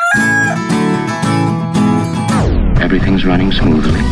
Everything's running smoothly.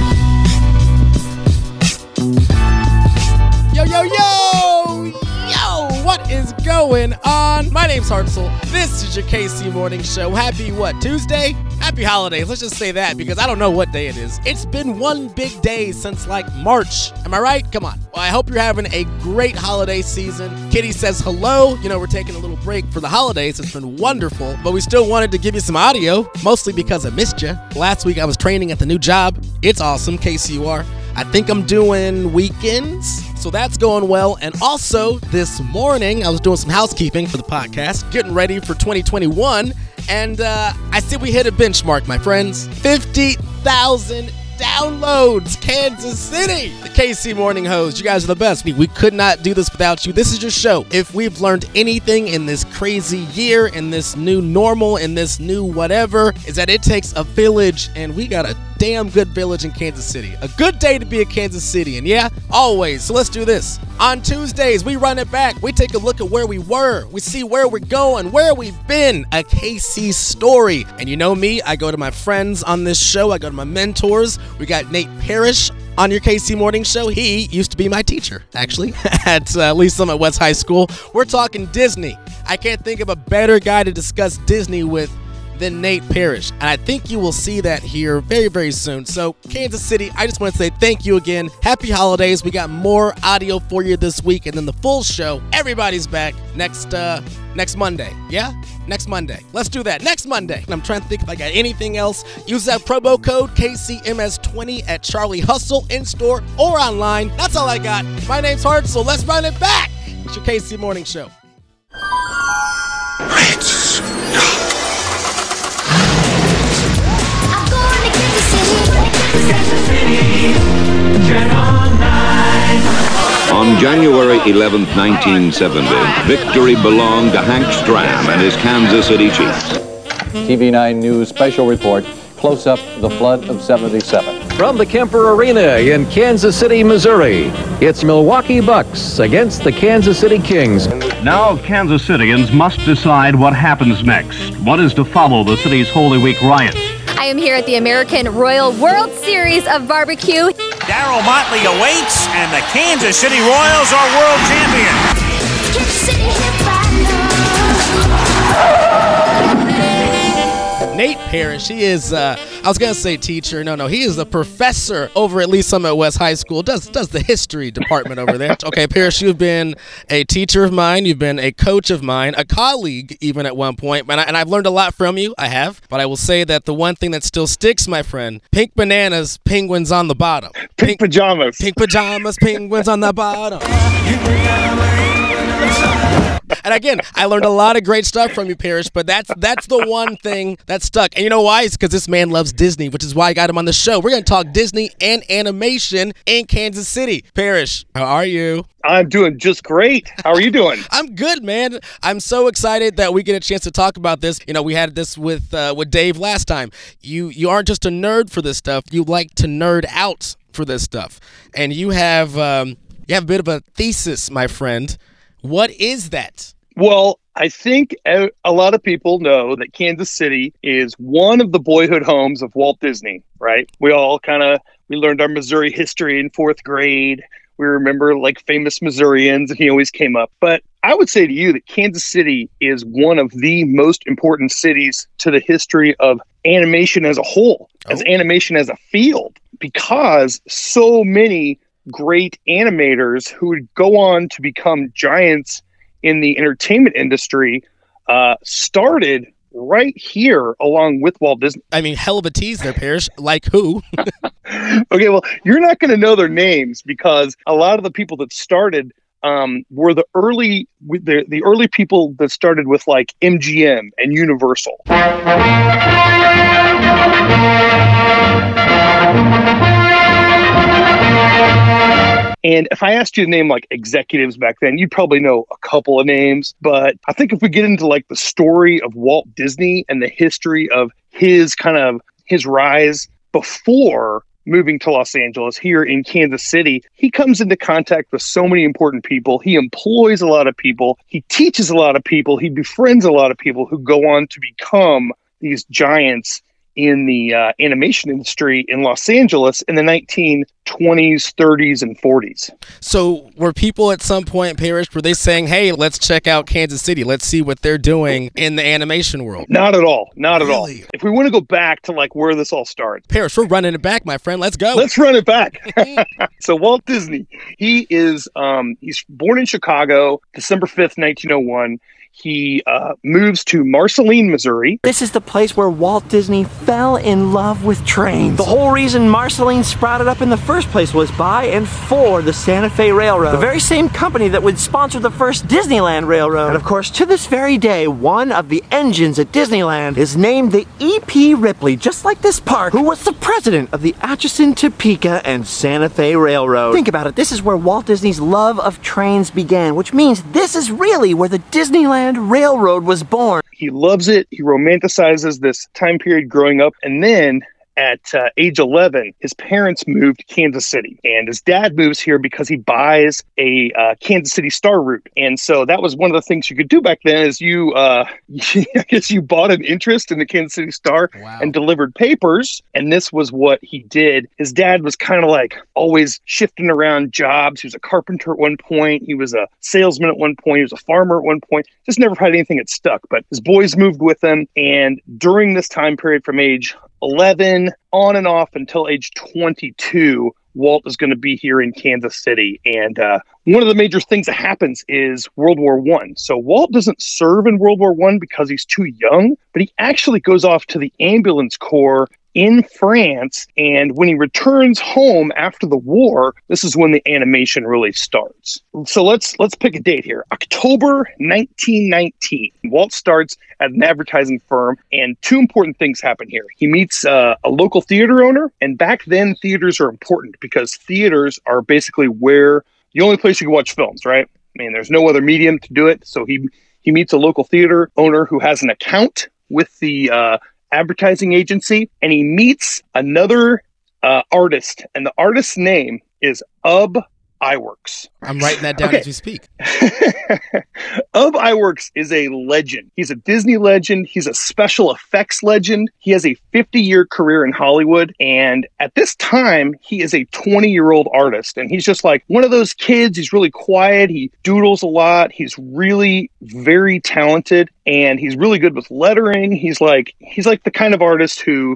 Yo, yo, yo! Yo! What is going on? My name's Hartzell. This is your KC Morning Show. Happy, Tuesday? Happy holidays. Let's just say that because I don't know what day it is. It's been one big day since March. Am I right? Come on. Well, I hope you're having a great holiday season. Kitty says hello. You know, we're taking a little break for the holidays. It's been wonderful, but we still wanted to give you some audio, mostly because I missed you. Last week I was training at the new job. It's awesome, KCUR. I think I'm doing weekends, so that's going well. And also, this morning, I was doing some housekeeping for the podcast, getting ready for 2021, and I see we hit a benchmark, my friends. 50,000 downloads, Kansas City. The KC Morning Host, you guys are the best. We could not do this without you. This is your show. If we've learned anything in this crazy year, in this new normal, in this new whatever, is that it takes a village, and we got a damn good village in Kansas City. A good day to be a Kansas City, and yeah, always. So let's do this. On Tuesdays, we run it back. We take a look at where we were. We see where we're going, where we've been. A KC story. And you know me, I go to my friends on this show. I go to my mentors. We got Nate Parrish on your KC Morning Show. He used to be my teacher, actually, at Lee Summit West High School. We're talking Disney. I can't think of a better guy to discuss Disney with than Nate Parrish. And I think you will see that here very, very soon. So, Kansas City, I just want to say thank you again. Happy holidays. We got more audio for you this week. And then the full show, everybody's back next Monday. Yeah? Next Monday. Let's do that. Next Monday. And I'm trying to think if I got anything else. Use that promo code KCMS20 at Charlie Hustle, in-store or online. That's all I got. My name's Hartzell. Let's run it back. It's your KC Morning Show. Let's go. On January 11th, 1970, victory belonged to Hank Stram and his Kansas City Chiefs. TV9 News special report, close up the flood of 77. From the Kemper Arena in Kansas City, Missouri, it's Milwaukee Bucks against the Kansas City Kings. Now Kansas Cityans must decide what happens next. What is to follow the city's Holy Week riots? I am here at the American Royal World Series of Barbecue. Darryl Motley awaits, and the Kansas City Royals are world champions. Nate Parrish, he is, I was going to say teacher. No, he is a professor over at Lee Summit West High School, does the history department over there. Okay, Parrish, you've been a teacher of mine, you've been a coach of mine, a colleague even at one point, and I've learned a lot from you, I have, but I will say that the one thing that still sticks, my friend, pink bananas, penguins on the bottom. Pink pajamas. Pink pajamas, penguins on the bottom. And again, I learned a lot of great stuff from you, Parrish, but that's the one thing that stuck. And you know why? It's because this man loves Disney, which is why I got him on the show. We're going to talk Disney and animation in Kansas City. Parrish, how are you? I'm doing just great. How are you doing? I'm good, man. I'm so excited that we get a chance to talk about this. You know, we had this with Dave last time. You aren't just a nerd for this stuff. You like to nerd out for this stuff. And you have a bit of a thesis, my friend. What is that? Well, I think a lot of people know that Kansas City is one of the boyhood homes of Walt Disney, right? We learned our Missouri history in fourth grade. We remember famous Missourians, and he always came up. But I would say to you that Kansas City is one of the most important cities to the history of animation as a whole, as animation as a field, because so many great animators who would go on to become giants in the entertainment industry started right here along with Walt Disney. I mean, hell of a tease there, Parrish. Like who? Okay, well, you're not going to know their names because a lot of the people that started were the early people that started with MGM and Universal. And if I asked you to name executives back then, you'd probably know a couple of names. But I think if we get into the story of Walt Disney and the history of his rise before moving to Los Angeles here in Kansas City, he comes into contact with so many important people. He employs a lot of people. He teaches a lot of people. He befriends a lot of people who go on to become these giants in the animation industry in Los Angeles in the 1920s, 30s, and 40s. So were people at some point, Parrish, were they saying, hey, let's check out Kansas City. Let's see what they're doing in the animation world? Not at all. Not at all. Really? If we want to go back to like where this all started. Parrish, we're running it back, my friend. Let's go. Let's run it back. So Walt Disney, he's born in Chicago, December 5th, 1901. He moves to Marceline, Missouri. This is the place where Walt Disney fell in love with trains. The whole reason Marceline sprouted up in the first place was by and for the Santa Fe Railroad, the very same company that would sponsor the first Disneyland Railroad. And of course, to this very day, one of the engines at Disneyland is named the E.P. Ripley, just like this park, who was the president of the Atchison, Topeka, and Santa Fe Railroad. Think about it, this is where Walt Disney's love of trains began, which means this is really where the Disneyland Railroad was born. He loves it. He romanticizes this time period growing up. And then at age 11, his parents moved to Kansas City. And his dad moves here because he buys a Kansas City Star route. And so that was one of the things you could do back then is I guess you bought an interest in the Kansas City Star and delivered papers. And this was what he did. His dad was kind of like always shifting around jobs. He was a carpenter at one point. He was a salesman at one point. He was a farmer at one point. Just never had anything that stuck. But his boys moved with him. And during this time period from age 11 on and off until age 22, Walt is going to be here in Kansas City. And one of the major things that happens is World War I. So Walt doesn't serve in World War I because he's too young, but he actually goes off to the ambulance corps in France. And when he returns home after the war, this is when the animation really starts. So let's pick a date here. October 1919. Walt starts at an advertising firm, and two important things happen here. He meets a local theater owner, and back then theaters are important because theaters are basically where the only place you can watch films, right? I mean, there's no other medium to do it. So he meets a local theater owner who has an account with the advertising agency, and he meets another artist, and the artist's name is Ub Iwerks. I'm writing that down as you speak. Ub Iwerks is a legend. He's a Disney legend. He's a special effects legend. He has a 50-year career in Hollywood. And at this time, he is a 20-year-old artist. And he's just like one of those kids. He's really quiet. He doodles a lot. He's really very talented. And he's really good with lettering. He's like the kind of artist who,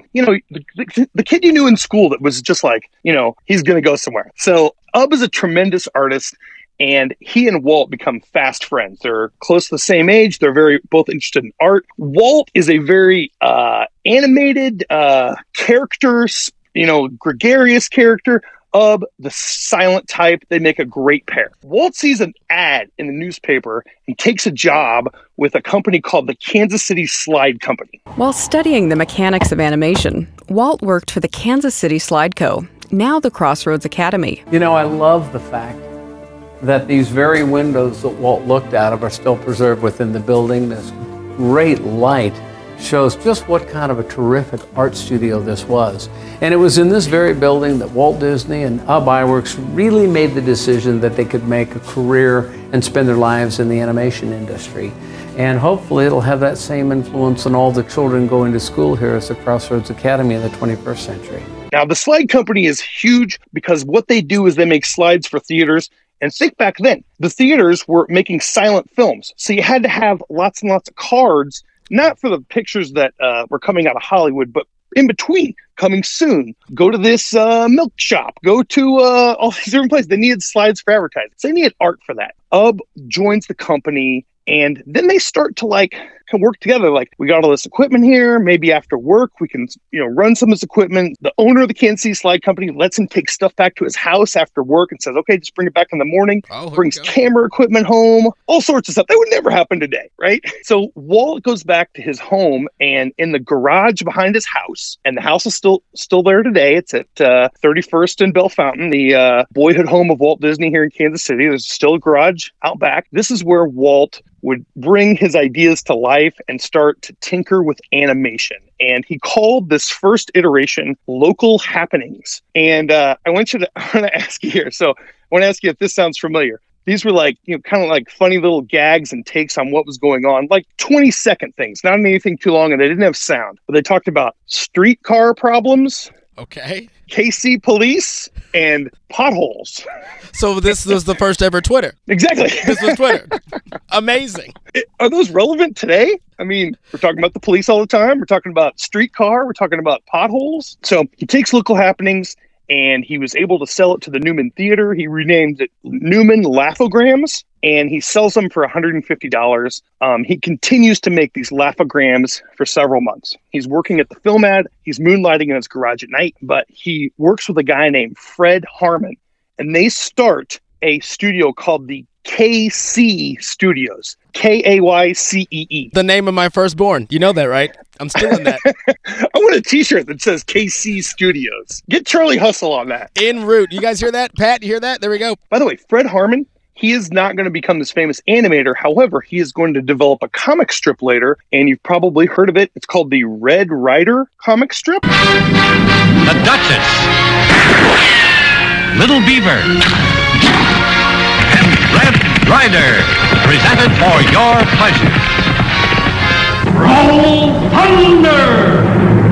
the kid you knew in school that was just like, he's going to go somewhere. So Ub is a tremendous artist. And he and Walt become fast friends. They're close to the same age. They're both interested in art. Walt is a very animated character, gregarious character. Ub, the silent type. They make a great pair. Walt sees an ad in the newspaper and takes a job with a company called the Kansas City Slide Company. While studying the mechanics of animation, Walt worked for the Kansas City Slide Co., now the Crossroads Academy. I love the fact that these very windows that Walt looked out of are still preserved within the building. This great light shows just what kind of a terrific art studio this was. And it was in this very building that Walt Disney and Ub Iwerks really made the decision that they could make a career and spend their lives in the animation industry. And hopefully it'll have that same influence on all the children going to school here at the Crossroads Academy in the 21st century. Now, the Slide Company is huge because what they do is they make slides for theaters. And think back then, the theaters were making silent films. So you had to have lots and lots of cards, not for the pictures that were coming out of Hollywood, but in between, coming soon. Go to this milk shop. Go to all these different places. They needed slides for advertising. So they needed art for that. Ub joins the company, and then they start to work together. Like, we got all this equipment here. Maybe after work, we can, run some of this equipment. The owner of the Kansas City Slide Company lets him take stuff back to his house after work and says, okay, just bring it back in the morning. Brings camera equipment home, all sorts of stuff. That would never happen today, right? So Walt goes back to his home, and in the garage behind his house, and the house is still there today. It's at 31st and Bell Fountain, the boyhood home of Walt Disney here in Kansas City. There's still a garage out back. This is where Walt would bring his ideas to life and start to tinker with animation. And he called this first iteration Local Happenings. And I want to ask you here. So I want to ask you if this sounds familiar. These were like, kind of like funny little gags and takes on what was going on, like 20-second things, not anything too long, and they didn't have sound. But they talked about streetcar problems. Okay. KC police and potholes. So this was the first ever Twitter. Exactly. This was Twitter. Amazing. Are those relevant today? I mean, we're talking about the police all the time. We're talking about streetcar. We're talking about potholes. So he takes local happenings and he was able to sell it to the Newman Theater. He renamed it Newman Laughograms, and he sells them for $150. He continues to make these Laughograms for several months. He's working at the Film Ad. He's moonlighting in his garage at night, but he works with a guy named Fred Harmon, and they start a studio called the KC Studios. Kaycee. The name of my firstborn. You know that, right? I'm still in that. I want a t-shirt that says KC Studios. Get Charlie Hustle on that. En route. You guys hear that? Pat, you hear that? There we go. By the way, Fred Harmon, he is not going to become this famous animator. However, he is going to develop a comic strip later, and you've probably heard of it. It's called the Red Ryder comic strip. The Duchess. Little Beaver. And Red Ryder, presented for your pleasure. Roll Thunder!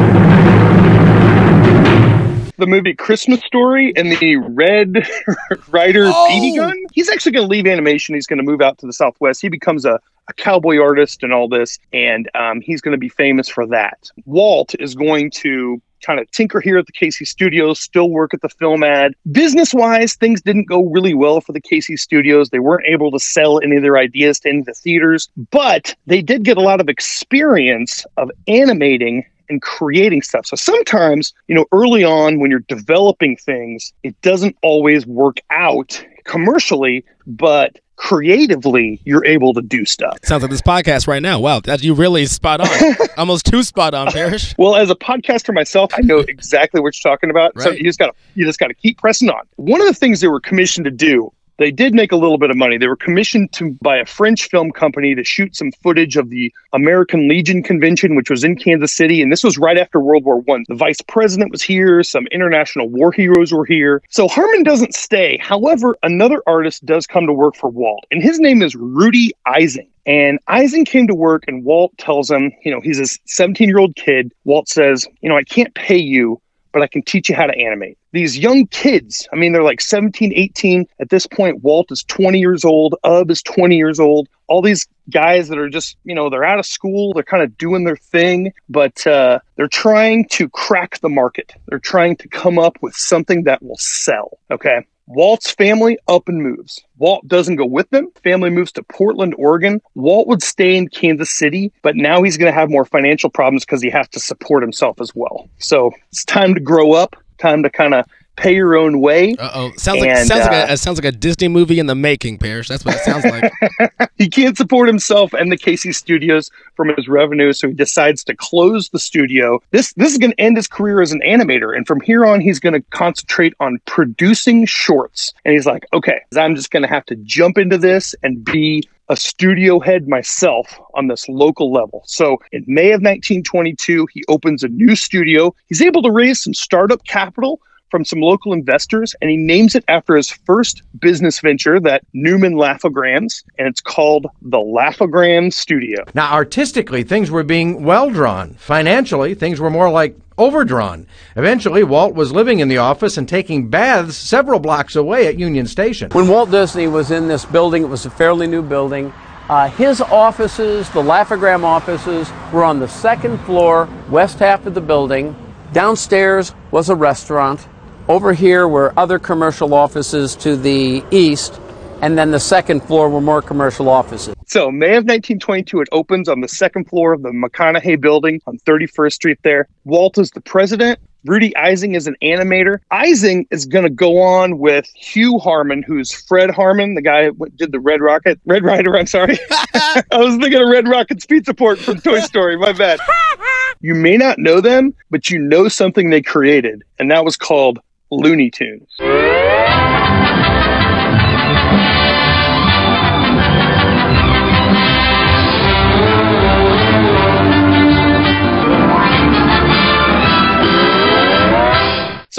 The movie Christmas Story and the Red Ryder BB gun. He's actually going to leave animation. He's going to move out to the Southwest. He becomes a cowboy artist and all this, and he's going to be famous for that. Walt is going to kind of tinker here at the KC Studios, still work at the Film Ad. Business-wise, things didn't go really well for the KC Studios. They weren't able to sell any of their ideas to any of the theaters, but they did get a lot of experience of animating and creating stuff. So sometimes, early on when you're developing things, it doesn't always work out commercially, but creatively, you're able to do stuff. Sounds like this podcast right now. Wow, you really spot on. Almost too spot on, Parrish. Well, as a podcaster myself, I know exactly what you're talking about. Right. So you just got to keep pressing on. One of the things they were commissioned to do, they did make a little bit of money. They were commissioned by a French film company to shoot some footage of the American Legion Convention, which was in Kansas City. And this was right after World War I. The vice president was here. Some international war heroes were here. So Harmon doesn't stay. However, another artist does come to work for Walt. And his name is Rudy Eising. And Eising came to work, and Walt tells him, he's a 17-year-old kid. Walt says, I can't pay you, but I can teach you how to animate. These young kids, they're like 17, 18. At this point, Walt is 20 years old. Ub is 20 years old. All these guys that are just, they're out of school. They're kind of doing their thing, but they're trying to crack the market. They're trying to come up with something that will sell, okay? Walt's family up and moves. Walt doesn't go with them. Family moves to Portland, Oregon. Walt would stay in Kansas City, but now he's going to have more financial problems because he has to support himself as well. So it's time to grow up, time to kind of pay your own way. Sounds like a Disney movie in the making, Parrish. That's what it sounds like. He can't support himself and the KC Studios from his revenue, so he decides to close the studio. This is going to end his career as an animator, and from here on, he's going to concentrate on producing shorts. And he's like, okay, I'm just going to have to jump into this and be a studio head myself on this local level. So in May of 1922, he opens a new studio. He's able to raise some startup capital from some local investors, and he names it after his first business venture, that Newman Laughograms, and it's called the Laughogram Studio. Now, artistically, things were being well-drawn. Financially, things were more like overdrawn. Eventually, Walt was living in the office and taking baths several blocks away at Union Station. When Walt Disney was in this building, it was a fairly new building. His offices, the Laughogram offices, were on the second floor, west half of the building. Downstairs was a restaurant. Over here were other commercial offices to the east, and then the second floor were more commercial offices. So May of 1922, it opens on the second floor of the McConaughey building on 31st Street there. Walt is the president. Rudy Eising is an animator. Eising is going to go on with Hugh Harmon, who's Fred Harmon, the guy who did the Red Ryder, I'm sorry. I was thinking of Red Rocket's Pizza Port from Toy Story, my bad. You may not know them, but you know something they created, and that was called Looney Tunes.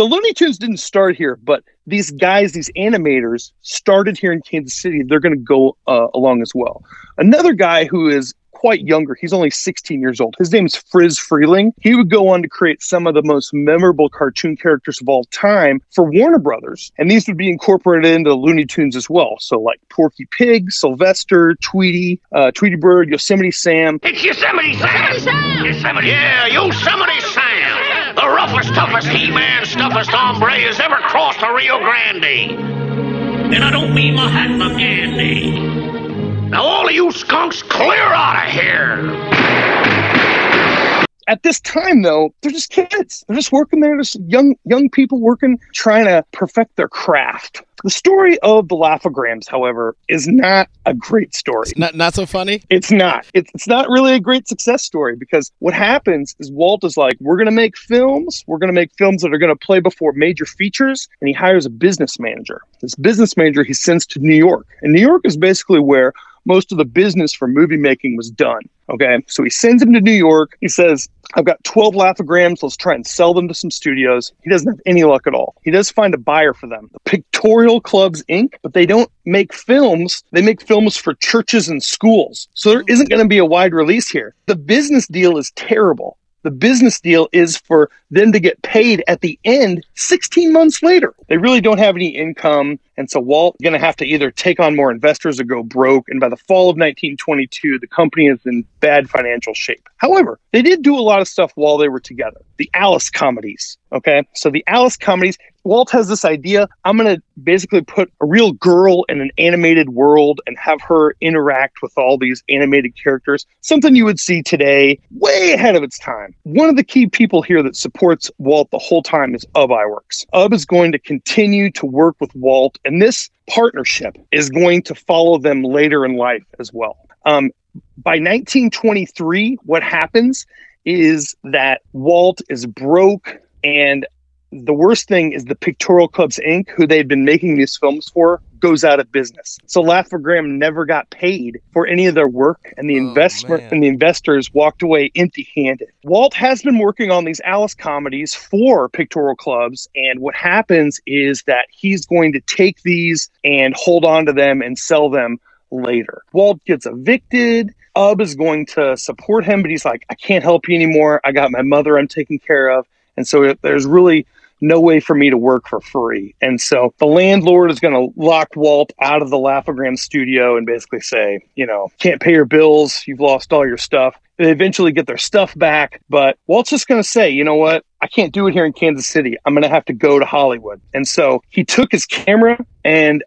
So Looney Tunes didn't start here, but these guys, these animators, started here in Kansas City. They're going to go along as well. Another guy who is quite younger, he's only 16 years old. His name's Friz Freleng. He would go on to create some of the most memorable cartoon characters of all time for Warner Brothers. And these would be incorporated into Looney Tunes as well. So like Porky Pig, Sylvester, Tweety, Tweety Bird, Yosemite Sam. It's Yosemite Sam! Yosemite, yeah, Yosemite Sam! The roughest, toughest He-Man, stuffest hombre has ever crossed the Rio Grande. And I don't mean Mahatma Gandhi. Now all of you skunks, clear out of here! At this time, though, they're just kids. They're just working there, just young people working, trying to perfect their craft. The story of the Laugh-O-Grams, however, is not a great story. It's not so funny? It's not. It's not really a great success story, because what happens is Walt is like, we're going to make films. We're going to make films that are going to play before major features. And he hires a business manager. This business manager he sends to New York. And New York is basically where most of the business for movie making was done. Okay, so he sends him to New York. He says, I've got 12 Laugh-O-Grams. Let's try and sell them to some studios. He doesn't have any luck at all. He does find a buyer for them, the Pictorial Clubs, Inc., but they don't make films. They make films for churches and schools. So there isn't going to be a wide release here. The business deal is terrible. The business deal is for them to get paid at the end 16 months later. They really don't have any income. And so Walt's going to have to either take on more investors or go broke. And by the fall of 1922, the company is in bad financial shape. However, they did do a lot of stuff while they were together. The Alice comedies. Okay, so the Alice comedies, Walt has this idea. I'm going to basically put a real girl in an animated world and have her interact with all these animated characters. Something you would see today, way ahead of its time. One of the key people here that supports Walt the whole time is Ub Iwerks. Ub is going to continue to work with Walt, and this partnership is going to follow them later in life as well. By 1923, what happens is that Walt is broke. And the worst thing is the Pictorial Clubs, Inc., who they'd been making these films for, goes out of business. So Laugh-O-Gram never got paid for any of their work, and the investors walked away empty-handed. Walt has been working on these Alice comedies for Pictorial Clubs, and what happens is that he's going to take these and hold on to them and sell them later. Walt gets evicted. Ub is going to support him, but he's like, I can't help you anymore. I got my mother I'm taking care of. And so there's really no way for me to work for free. And so the landlord is going to lock Walt out of the Laugh-O-Gram studio and basically say, can't pay your bills. You've lost all your stuff. They eventually get their stuff back. But Walt's just going to say, you know what? I can't do it here in Kansas City. I'm going to have to go to Hollywood. And so he took his camera and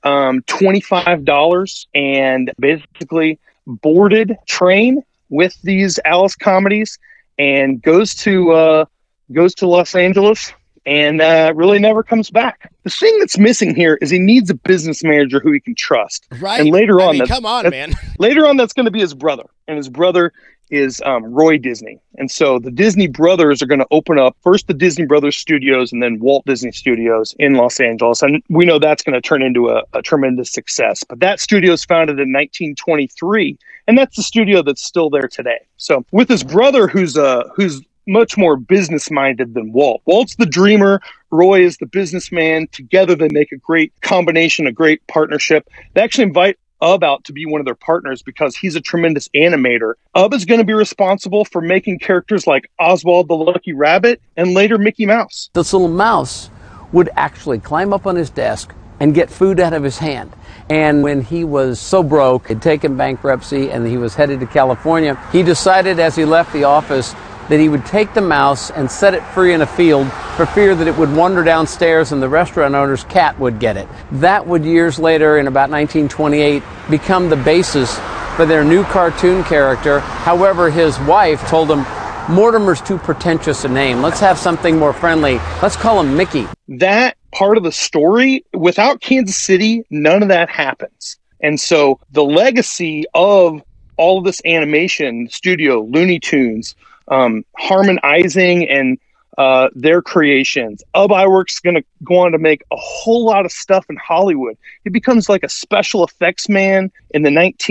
$25 and basically boarded train with these Alice comedies and goes to Los Angeles and really never comes back. The thing that's missing here is he needs a business manager who he can trust. Right. And later on, man. Later on, that's going to be his brother. And his brother is Roy Disney. And so the Disney brothers are going to open up first the Disney Brothers Studios and then Walt Disney Studios in Los Angeles. And we know that's going to turn into a tremendous success. But that studio is founded in 1923. And that's the studio that's still there today. So with his brother, who's much more business-minded than Walt. Walt's the dreamer. Roy is the businessman. Together, they make a great combination, a great partnership. They actually invite Ub out to be one of their partners because he's a tremendous animator. Ub is going to be responsible for making characters like Oswald the Lucky Rabbit and later Mickey Mouse. This little mouse would actually climb up on his desk and get food out of his hand. And when he was so broke, had taken bankruptcy, and he was headed to California, he decided as he left the office that he would take the mouse and set it free in a field for fear that it would wander downstairs and the restaurant owner's cat would get it. That would years later, in about 1928, become the basis for their new cartoon character. However, his wife told him, Mortimer's too pretentious a name. Let's have something more friendly. Let's call him Mickey. That part of the story, without Kansas City, none of that happens. And so the legacy of all of this animation studio, Looney Tunes, Harmon Ising and their creations. Ub Iwerks is going to go on to make a whole lot of stuff in Hollywood. He becomes like a special effects man in the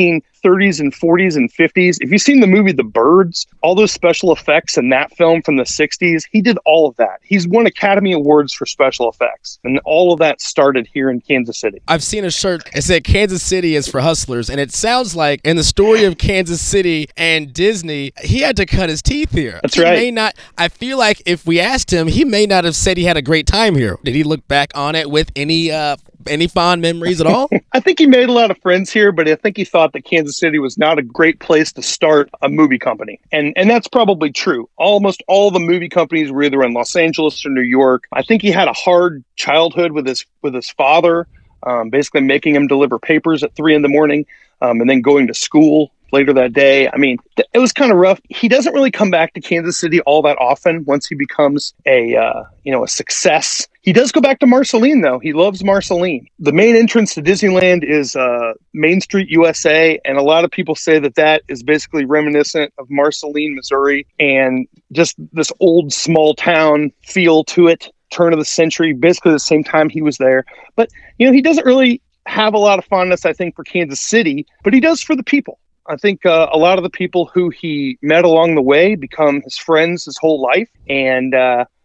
30s and 40s and 50s. If you've seen the movie The Birds, all those special effects in that film from the 60s, he did all of that. He's won Academy Awards for special effects. And all of that started here in Kansas City. I've seen a shirt. It said Kansas City is for hustlers. And it sounds like in the story of Kansas City and Disney, he had to cut his teeth here. That's right. I feel like if we asked him, he may not have said he had a great time here. Did he look back on it with any fond memories at all? I think he made a lot of friends here, but I think he thought that Kansas City was not a great place to start a movie company. And that's probably true. Almost all the movie companies were either in Los Angeles or New York. I think he had a hard childhood with his father, basically making him deliver papers at 3 a.m, and then going to school later that day. I mean, it was kind of rough. He doesn't really come back to Kansas City all that often once he becomes a success. He does go back to Marceline, though. He loves Marceline. The main entrance to Disneyland is Main Street, USA, and a lot of people say that is basically reminiscent of Marceline, Missouri, and just this old small town feel to it, turn of the century, basically the same time he was there. But, he doesn't really have a lot of fondness, I think, for Kansas City, but he does for the people. I think a lot of the people who he met along the way become his friends his whole life, and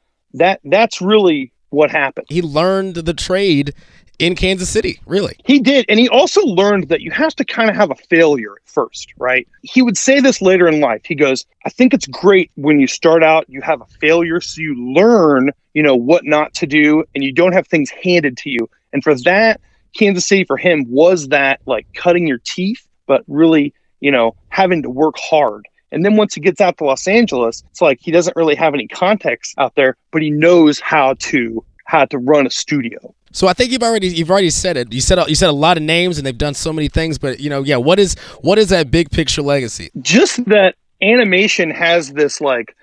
that's really what happened. He learned the trade in Kansas City, really. He did, and he also learned that you have to kind of have a failure at first, right? He would say this later in life. He goes, I think it's great when you start out, you have a failure, so you learn, what not to do, and you don't have things handed to you. And for that, Kansas City for him was that, like, cutting your teeth, but really having to work hard. And then once he gets out to Los Angeles, it's like he doesn't really have any context out there, but he knows how to run a studio. So I think you've already said it. You said a lot of names, and they've done so many things. But what is that big picture legacy? Just that animation has this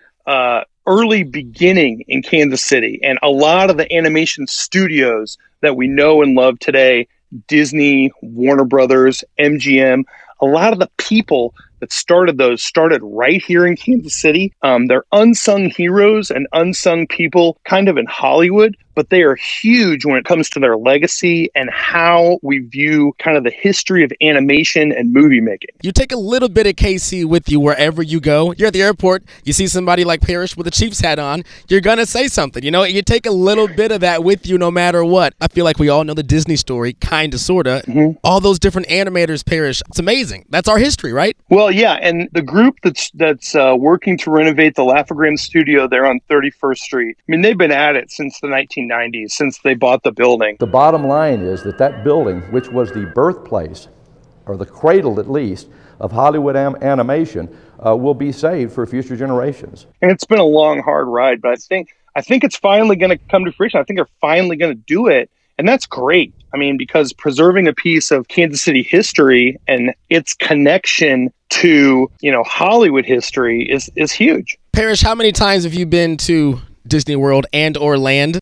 early beginning in Kansas City, and a lot of the animation studios that we know and love today, Disney, Warner Brothers, MGM. A lot of the people that started right here in Kansas City. They're unsung heroes and unsung people kind of in Hollywood, but they are huge when it comes to their legacy and how we view kind of the history of animation and movie making. You take a little bit of KC with you wherever you go. You're at the airport, you see somebody like Parrish with a Chiefs hat on, you're going to say something. You take a little bit of that with you no matter what. I feel like we all know the Disney story, kind of, sort of. Mm-hmm. All those different animators, Parrish. It's amazing. That's our history, right? Well, yeah, and the group that's working to renovate the Laugh-O-Gram studio there on 31st Street, I mean, they've been at it since the 1990s, since they bought the building. The bottom line is that building, which was the birthplace, or the cradle at least, of Hollywood animation, will be saved for future generations. And it's been a long, hard ride, but I think it's finally going to come to fruition. I think they're finally going to do it. And that's great. I mean, because preserving a piece of Kansas City history and its connection to, Hollywood history is huge. Parrish, how many times have you been to Disney World and or Land?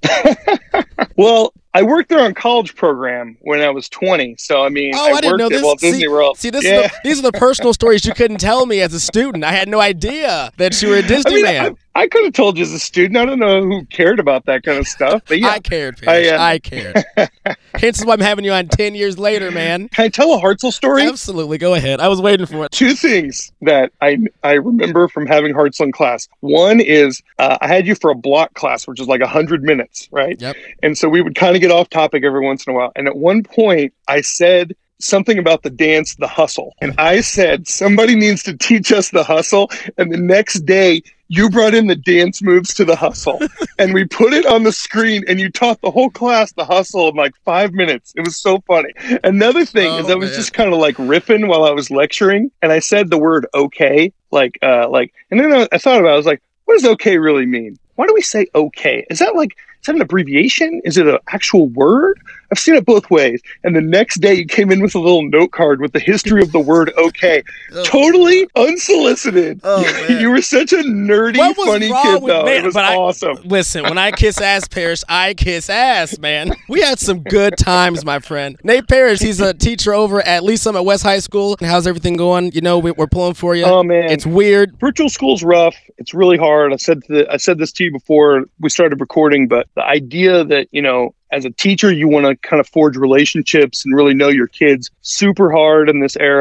Well, I worked there on college program when I was 20. So, I mean, I didn't know this. Walt Disney World. See, these are the personal stories you couldn't tell me as a student. I had no idea that you were a Disney man. I could have told you as a student. I don't know who cared about that kind of stuff. But yeah, I cared, Parrish. I cared. Hence why I'm having you on 10 years later, man. Can I tell a Hartzell story? Absolutely. Go ahead. I was waiting for it. Two things that I remember from having Hartzell in class. One is I had you for a block class, which is like 100 minutes, right? Yep. And so we would kind of get off topic every once in a while. And at one point, I said something about the dance, the hustle. And I said, somebody needs to teach us the hustle. And the next day, you brought in the dance moves to the hustle. And we put it on the screen, and you taught the whole class the hustle in like 5 minutes. It was so funny. Another thing is I was just kind of like riffing while I was lecturing, and I said the word okay, and then I thought about it. I was like, what does okay really mean? Why do we say okay? Is that an abbreviation? Is it an actual word? I've seen it both ways. And the next day you came in with a little note card with the history of the word okay. Totally unsolicited. You were such a nerdy, funny kid, though. It was awesome. Listen, when I kiss ass, Parrish, I kiss ass, man. We had some good times, my friend. Nate Parrish, he's a teacher over at Lee Summit West High School. How's everything going? We're pulling for you. Oh, man. It's weird. Virtual school's rough. It's really hard. I said this to you before we started recording, but the idea that, as a teacher, you want to kind of forge relationships and really know your kids. Super hard in this era.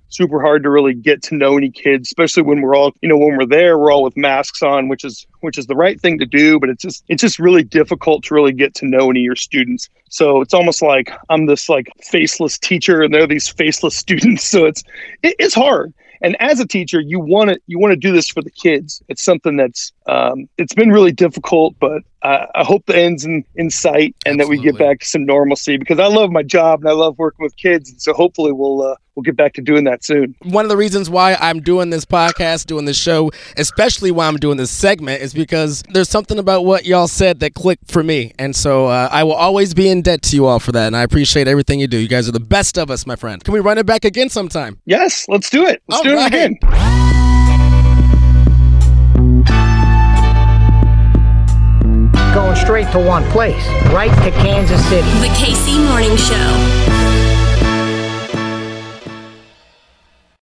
super hard to really get to know any kids, especially when we're all, when we're there, we're all with masks on, which is the right thing to do. But it's just really difficult to really get to know any of your students. So it's almost like I'm this like faceless teacher and they're these faceless students. So it's hard. And as a teacher, you want to do this for the kids. It's something that's it's been really difficult, but I hope the end's in sight and that we get back to some normalcy, because I love my job and I love working with kids. And so hopefully we'll get back to doing that soon. One of the reasons why I'm doing this podcast, doing this show, especially why I'm doing this segment, is because there's something about what y'all said that clicked for me. And so I will always be in debt to you all for that. And I appreciate everything you do. You guys are the best of us, my friend. Can we run it back again sometime? Yes, let's do it. Let's do it again. Going straight to one place, right to Kansas City. The KC Morning Show.